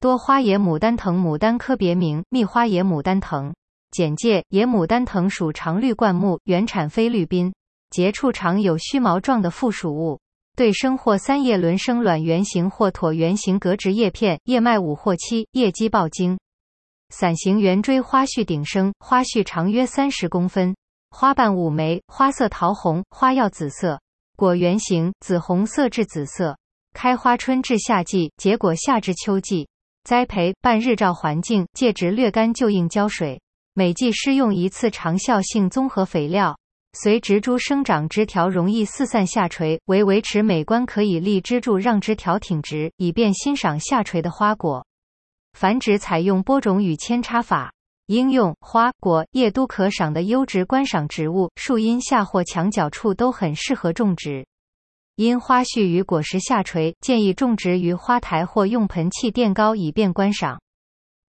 多花野牡丹藤牡丹科别名：蜜花野牡丹藤。简介：野牡丹藤属常绿灌木，原产菲律宾，节处常有须毛状的附属物，对生或三叶轮生卵圆形或椭圆形革质叶片，叶脉5或7，叶基抱茎。伞形圆锥花序顶生，花序长约30公分，花瓣5枚，花色桃红，花药紫色，果圆形，紫红色至紫色，开花春至夏季，结果夏至秋季。栽培：半日照环境，介质略干就应浇水，每季施用1次长效性综合肥料。随植株生长，枝条容易四散下垂，为维持美观可以立支柱让枝条挺直，以便欣赏下垂的花果。繁殖采用播种与扦插法。应用：花、果、叶都可赏的优质观赏植物，树荫下或墙角处都很适合种植。因花序与果实下垂，建议种植于花台或用盆器垫高以便观赏。